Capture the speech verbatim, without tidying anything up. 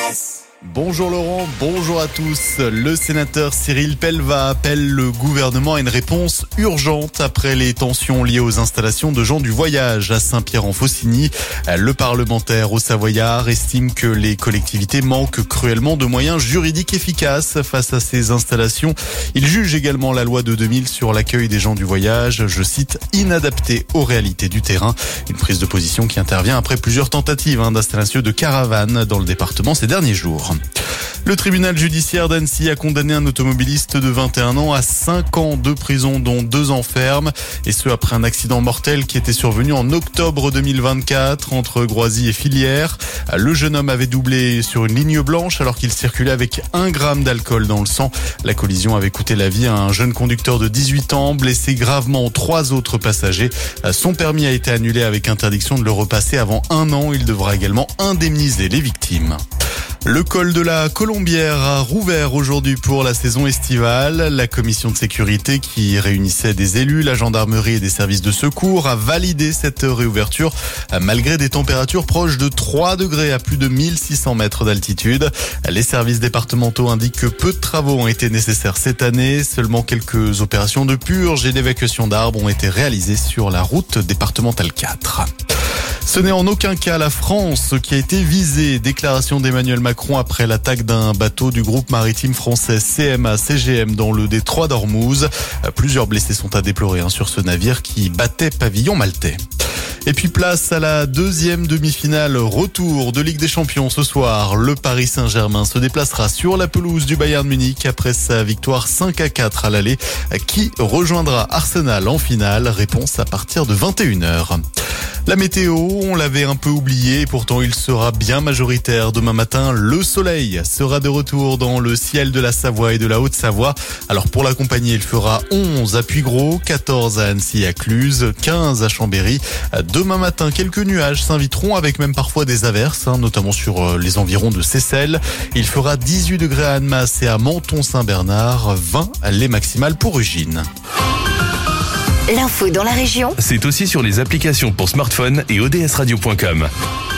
S. Bonjour Laurent, bonjour à tous. Le sénateur Cyril Pellevat appelle le gouvernement à une réponse urgente après les tensions liées aux installations de gens du voyage à Saint-Pierre-en-Faucigny. Le parlementaire au Savoyard estime que les collectivités manquent cruellement de moyens juridiques efficaces face à ces installations. Il juge également la loi de deux mille sur l'accueil des gens du voyage, je cite, inadaptée aux réalités du terrain. Une prise de position qui intervient après plusieurs tentatives hein, d'installation de caravanes dans le département ces derniers jours. Le tribunal judiciaire d'Annecy a condamné un automobiliste de vingt et un ans à cinq ans de prison, dont deux ans ferme, et ce après un accident mortel qui était survenu en octobre deux mille vingt-quatre entre Groisy et Filière. Le jeune homme avait doublé sur une ligne blanche alors qu'il circulait avec un gramme d'alcool dans le sang. La collision avait coûté la vie à un jeune conducteur de dix-huit ans, blessé gravement trois autres passagers. Son permis a été annulé avec interdiction de le repasser avant un an. Il devra également indemniser les victimes. Le col de la Colombière a rouvert aujourd'hui pour la saison estivale. La commission de sécurité qui réunissait des élus, la gendarmerie et des services de secours a validé cette réouverture malgré des températures proches de trois degrés à plus de mille six cents mètres d'altitude. Les services départementaux indiquent que peu de travaux ont été nécessaires cette année. Seulement quelques opérations de purge et d'évacuation d'arbres ont été réalisées sur la route départementale quatre. Ce n'est en aucun cas la France qui a été visée. Déclaration d'Emmanuel Macron après l'attaque d'un bateau du groupe maritime français C M A C G M dans le détroit d'Ormuz. Plusieurs blessés sont à déplorer hein, sur ce navire qui battait pavillon maltais. Et puis place à la deuxième demi-finale retour de Ligue des Champions ce soir. Le Paris Saint-Germain se déplacera sur la pelouse du Bayern Munich après sa victoire cinq à quatre à l'aller. Qui rejoindra Arsenal en finale? Réponse à partir de vingt et une heures. La météo, on l'avait un peu oublié, pourtant il sera bien majoritaire. Demain matin, le soleil sera de retour dans le ciel de la Savoie et de la Haute-Savoie. Alors pour l'accompagner, il fera onze à Puygros, quatorze à Annecy et à Cluse, quinze à Chambéry. Demain matin, quelques nuages s'inviteront avec même parfois des averses, hein, notamment sur les environs de Seyssel. Il fera dix-huit degrés à Annemasse et à Menton-Saint-Bernard, vingt les maximales pour Ugine. L'info dans la région, c'est aussi sur les applications pour smartphone et O D S radio point com.